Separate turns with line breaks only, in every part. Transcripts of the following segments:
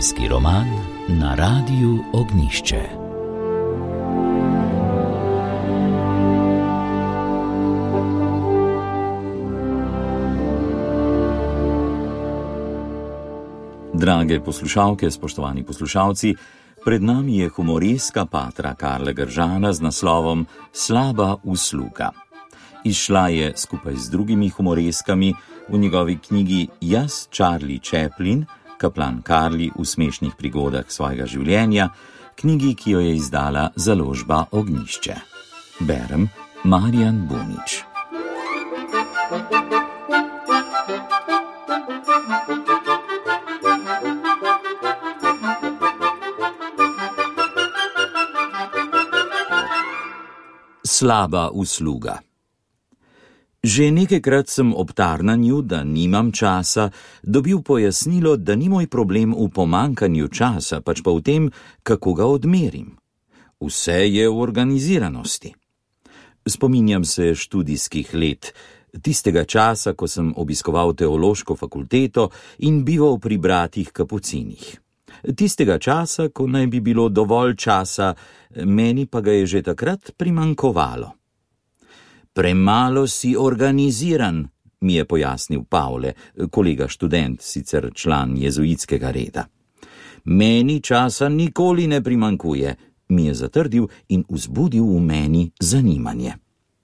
Zgodovinski roman na Radiu Ognjišče. Drage poslušalke, spoštovani poslušalci, pred nami je humoreska patra Karla Gržana z naslovom Slaba usluga. Izšla je skupaj z drugimi humoreskami v njegovi knjigi Jaz, Charlie Chaplin, kaplan Karli v smešnih prigodah svojega življenja, knjigi, ki jo je izdala založba Ognjišče. Berem Marjan Bunič. Slaba usluga. Že nekajkrat sem ob tarnanju, da nimam časa, dobil pojasnilo, da ni moj problem v pomankanju časa, pač pa v tem, kako ga odmerim. Vse je v organiziranosti. Spominjam se študijskih let, tistega časa, ko sem obiskoval teološko fakulteto in bival pri bratih Kapucinih. Tistega časa, ko naj bi bilo dovolj časa, meni pa ga je že takrat primanjkovalo. Premalo si organiziran, mi je pojasnil Pavle, kolega študent, sicer član jezuitskega reda. Meni časa nikoli ne primanjkuje, mi je zatrdil in vzbudil v meni zanimanje.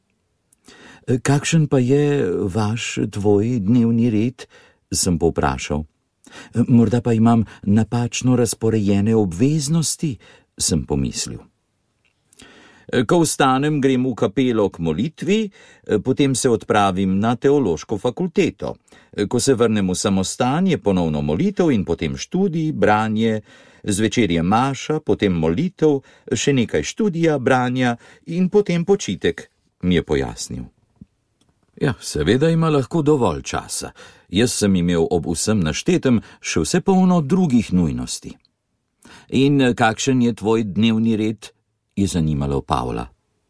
Kakšen pa je tvoj dnevni red, sem povprašal. Morda pa imam napačno razporejene obveznosti, sem pomislil. Ko vstanem, grem v kapelo k molitvi, potem se odpravim na teološko fakulteto. Ko se vrnem v samostan, je ponovno molitev in potem študij, branje, zvečer je maša, potem molitev, še nekaj študija, branja in potem počitek, mi je pojasnil. Ja, seveda ima lahko dovolj časa. Jaz sem imel ob vsem naštetem še vse polno drugih nujnosti. In kakšen je tvoj dnevni red? Je zanimalo Pavla.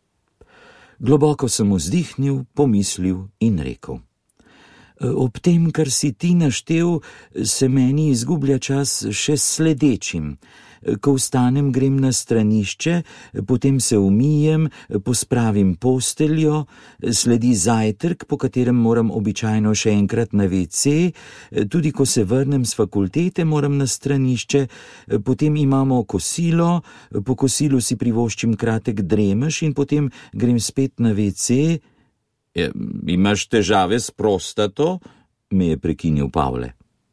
Globoko sem vzdihnil, pomislil in rekel. Ob tem, kar si ti naštel, se meni izgublja čas še s sledečim. Ko vstanem, grem na stranišče, potem se umijem, pospravim posteljo, sledi zajtrk, po katerem moram običajno še enkrat na WC, tudi ko se vrnem z fakultete, moram na stranišče, potem imamo kosilo, po kosilu si privoščim kratek dremež in potem grem spet na WC. Imaš težave s prostato? Me je prekinil Pavle.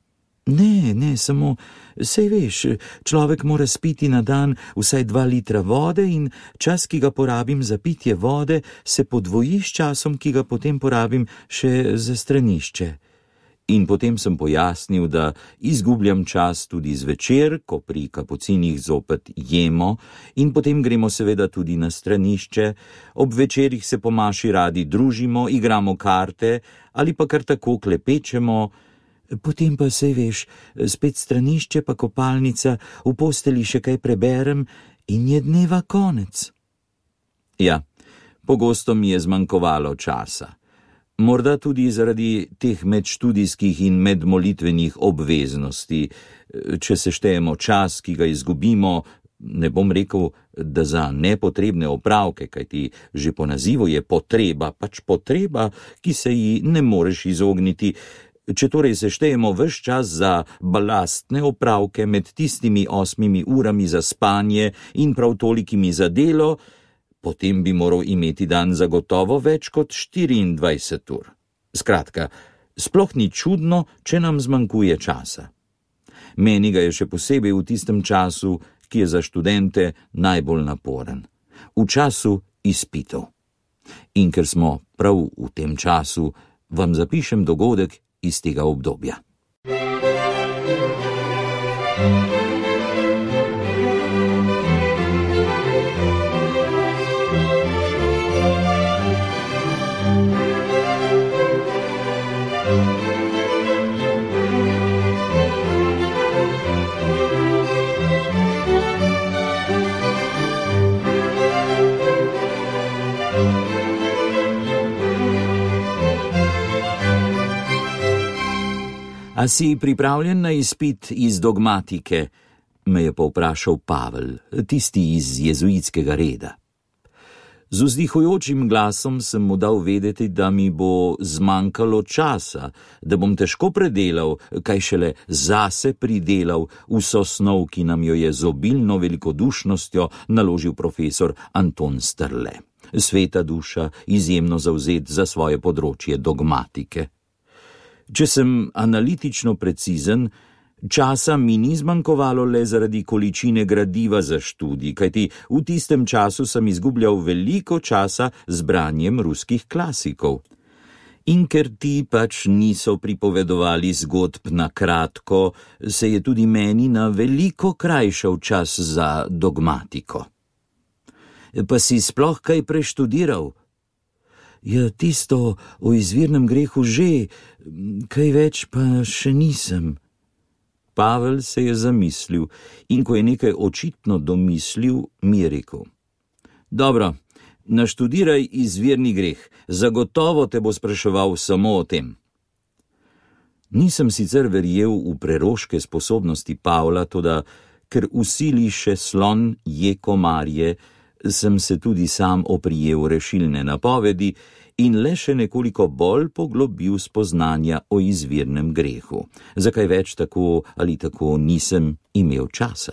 Ne, samo, sej veš, človek mora spiti na dan vsaj 2 litra vode in čas, ki ga porabim za pitje vode, se podvoji s časom, ki ga potem porabim še za stranišče. In potem sem pojasnil, da izgubljam čas tudi zvečer, ko pri Kapucinih zopet jemo in potem gremo seveda tudi na stranišče, ob večerih se po maši radi družimo, igramo karte ali pa kar tako klepečemo. Potem pa, sej veš, spet stranišče pa kopalnica, v posteli še kaj preberem in je dneva konec. Ja, pogosto mi je zmanjkovalo časa. Morda tudi zaradi teh medštudijskih in medmolitvenih obveznosti. Če se štejemo čas, ki ga izgubimo, ne bom rekel, da za nepotrebne opravke, kajti že po nazivu je potreba, pač potreba, ki se ji ne moreš izogniti. Če torej seštejemo ves čas za balastne opravke med tistimi 8 urami za spanje in prav tolikimi za delo, potem bi moral imeti dan zagotovo več kot 24 ur. Skratka, sploh ni čudno, če nam zmanjkuje časa. Meni ga je še posebej v tistem času, ki je za študente najbolj naporen. V času izpitov. In ker smo prav v tem času, vam zapišem dogodek iz tega obdobja. A si pripravljen na izpit iz dogmatike? me je povprašal Pavel, tisti iz jezuitskega reda. Z vzdihujočim glasom sem mu dal vedeti, da mi bo zmanjkalo časa, da bom težko predelal, kaj šele zase pridelal vso snov, ki nam jo je z obilno velikodušnostjo naložil profesor Anton Strle. Sveta duša, izjemno zavzet za svoje področje dogmatike. Če sem analitično precizen, časa mi ni zmanjkovalo le zaradi količine gradiva za študij, kajti v tistem času sem izgubljal veliko časa z branjem ruskih klasikov. In ker ti pač niso pripovedovali zgodb na kratko, se je tudi meni na veliko krajšal čas za dogmatiko. Pa si sploh kaj preštudiral? Ja, tisto o izvirnem grehu že, kaj več pa še nisem. Pavel se je zamislil in ko je nekaj očitno domislil, mi je rekel: Dobro, naštudiraj izvirni greh, zagotovo te bo spraševal samo o tem. Nisem sicer verjel v preroške sposobnosti Pavla, toda ker v sili še slon je komarje, sem se tudi sam oprijel rešilne napovedi in le še nekoliko bolj poglobil spoznanja o izvirnem grehu. Zakaj več tako ali tako nisem imel časa.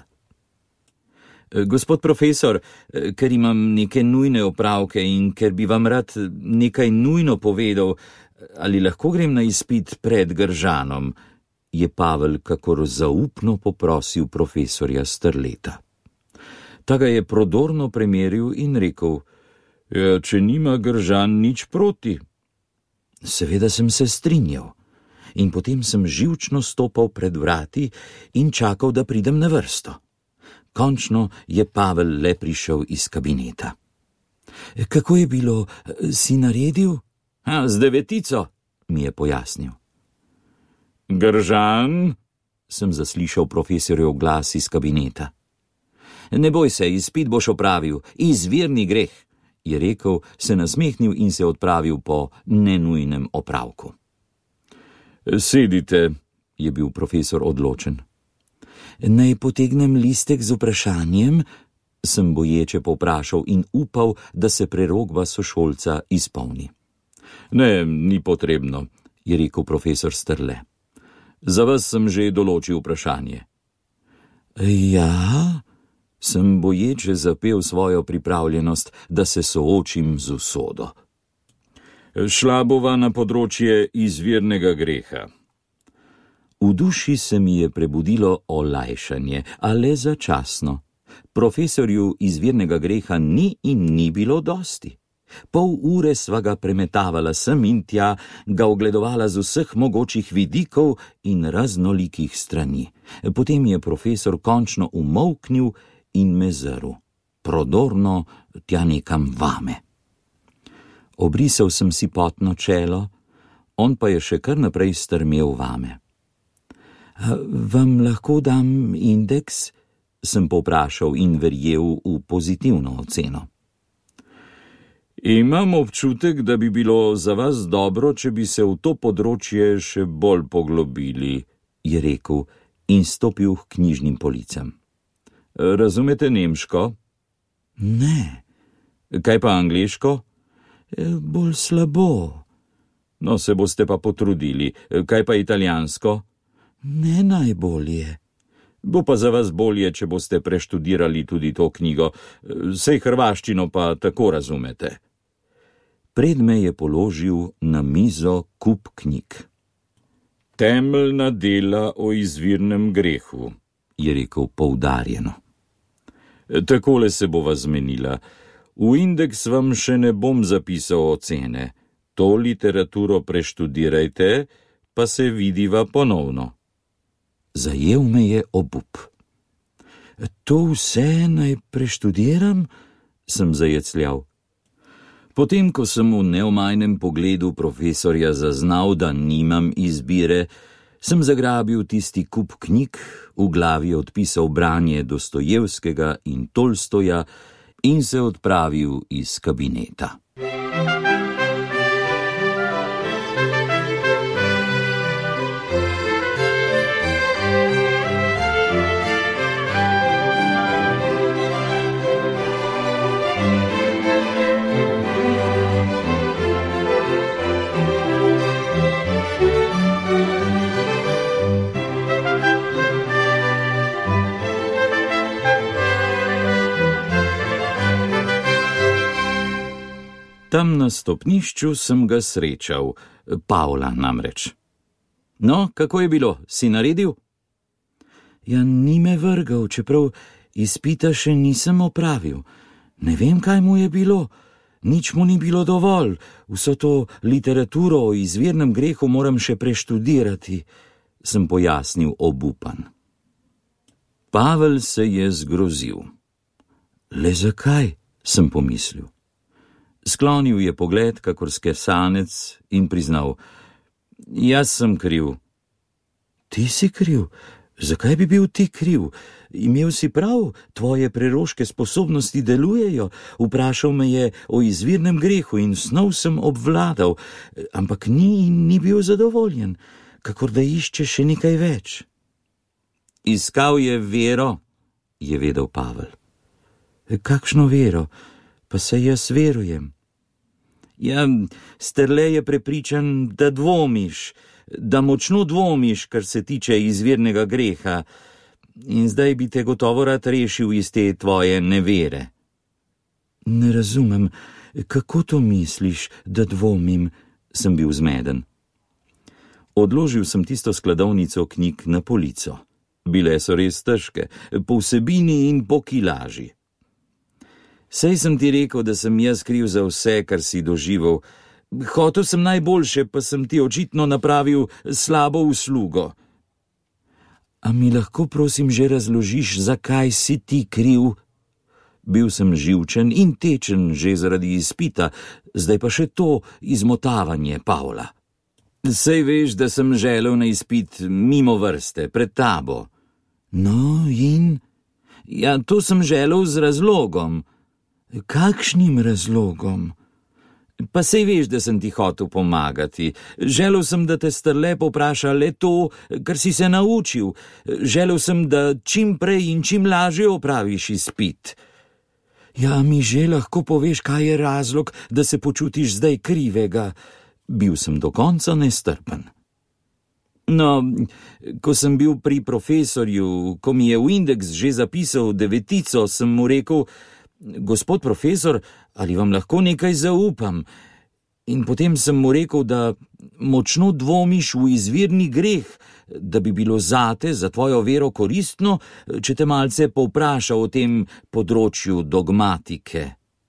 Gospod profesor, ker imam neke nujne opravke in ker bi vam rad nekaj nujno povedal, ali lahko grem na izpit pred Gržanom, je Pavel kakor zaupno poprosil profesorja Strleta. Ta ga je prodorno premeril in rekel: Če nima Gržan nič proti. Seveda sem se strinjal in potem sem živčno stopal pred vrati in čakal, da pridem na vrsto. Končno je Pavel le prišel iz kabineta. Kako je bilo, si naredil? Z 9, mi je pojasnil. Gržan, sem zaslišal profesorjev glas iz kabineta. Ne boj se, izpit boš opravil, izvirni greh, je rekel, se nasmehnil in se odpravil po nenujnem opravku. Sedite, je bil profesor odločen. Naj potegnem listek z vprašanjem, sem boječe povprašal in upal, da se prerogba sošolca izpolni. Ne, ni potrebno, je rekel profesor Strle. Za vas sem že določil vprašanje. Ja, sem boječe zapel svojo pripravljenost, da se soočim z usodo. Šla bova na področje izvirnega greha. V duši se mi je prebudilo olajšanje, a le začasno. Profesorju izvirnega greha ni in ni bilo dosti. Pol ure sva ga premetavala sem in tja, ga ogledovala z vseh mogočih vidikov in raznolikih strani. Potem je profesor končno umolknil in me zrl, prodorno tja nekam vame. Obrisal sem si potno čelo, on pa je še kar naprej strmel vame. Vam lahko dam indeks? Sem povprašal in verjel v pozitivno oceno. Imam občutek, da bi bilo za vas dobro, če bi se v to področje še bolj poglobili, je rekel in stopil k knjižnim policam. Razumete nemško? Ne. Kaj pa angleško? Bolj slabo. No, se boste pa potrudili. Kaj pa italijansko? Ne najbolje. Bo pa za vas bolje, če boste preštudirali tudi to knjigo. Sej hrvaščino pa tako razumete. Pred me je položil na mizo kup knjig. Temeljna dela o izvirnem grehu, je rekel poudarjeno. Takole se bova zmenila. V indeks vam še ne bom zapisal ocene. To literaturo preštudirajte, pa se vidiva ponovno. Zajel me je obup. To vse naj preštudiram? Sem zajecljal. Potem, ko sem v neomajnem pogledu profesorja zaznal, da nimam izbire, sem zagrabil tisti kup knjig, v glavi odpisal branje Dostojevskega in Tolstoja in se odpravil iz kabineta. Tam na stopnišču sem ga srečal, Pavla namreč. No, kako je bilo, si naredil? Ja, ni me vrgel, čeprav izpita še nisem opravil. Ne vem, kaj mu je bilo. Nič mu ni bilo dovolj. Vso to literaturo o izvirnem grehu moram še preštudirati, sem pojasnil obupan. Pavel se je zgrozil. Le zakaj, sem pomislil. Sklonil je pogled kakor skesanec in priznal: Jaz sem kriv. Ti si kriv? Zakaj bi bil ti kriv? Imel si prav, tvoje preroške sposobnosti delujejo. Vprašal me je o izvirnem grehu in snov sem obvladal, ampak ni bil zadovoljen, kakor da išče še nekaj več. Iskal je vero, je vedel Pavel. Kakšno vero? Pa se jaz verujem. Ja, Sterle je prepričan, da dvomiš, da močno dvomiš, kar se tiče izvirnega greha, in zdaj bi te gotovo rad rešil iz te tvoje nevere. Ne razumem, kako to misliš, da dvomim, sem bil zmeden. Odložil sem tisto skladovnico knjig na polico. Bile so res težke, po vsebini in po kilaži. Sej sem ti rekel, da sem jaz kriv za vse, kar si doživel. Hotel sem najboljše, pa sem ti očitno napravil slabo uslugo. A mi lahko prosim že razložiš, zakaj si ti kriv? Bil sem živčen in tečen že zaradi izpita, zdaj pa še to izmotavanje Pavla. Sej veš, da sem želel na izpit mimo vrste, pred tabo. No in? Ja, to sem želel z razlogom. Kakšnim razlogom? Pa sej veš, da sem ti hotel pomagati. Želel sem, da te Sterle povpraša le to, kar si se naučil. Želel sem, da čim prej in čim lažje opraviš izpit. Ja, mi že lahko poveš, kaj je razlog, da se počutiš zdaj krivega. Bil sem do konca nestrpen. No, ko sem bil pri profesorju, ko mi je v indeks že zapisal 9, sem mu rekel: Gospod profesor, ali vam lahko nekaj zaupam? In potem sem mu rekel, da močno dvomiš v izvirni greh, da bi bilo zate, za tvojo vero koristno, če te malce povpraša o tem področju dogmatike.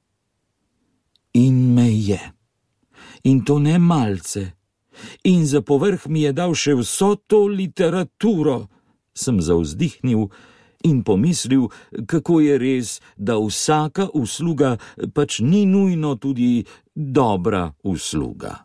In me je. In to ne malce. In za povrh mi je dal še vso to literaturo, sem zavzdihnil in pomislil, kako je res, da vsaka usluga pač ni nujno tudi dobra usluga.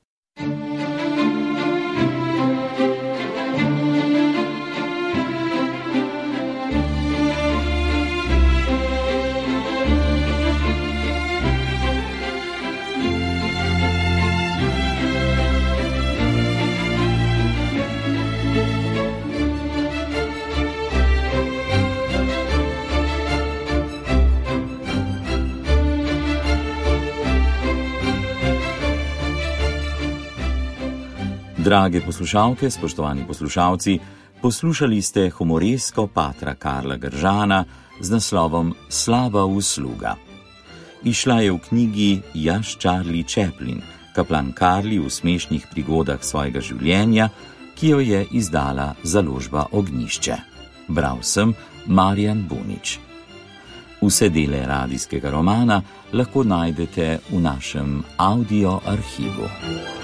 Drage poslušalke, spoštovani poslušalci, poslušali ste humoresko patra Karla Gržana z naslovom Slaba usluga. Išla je v knjigi Jaz Charlie Chaplin, kaplan Karli v smešnih prigodah svojega življenja, ki jo je izdala založba Ognjišče. Bral sem Marjan Bunič. Vse dele radijskega romana lahko najdete v našem audio arhivu.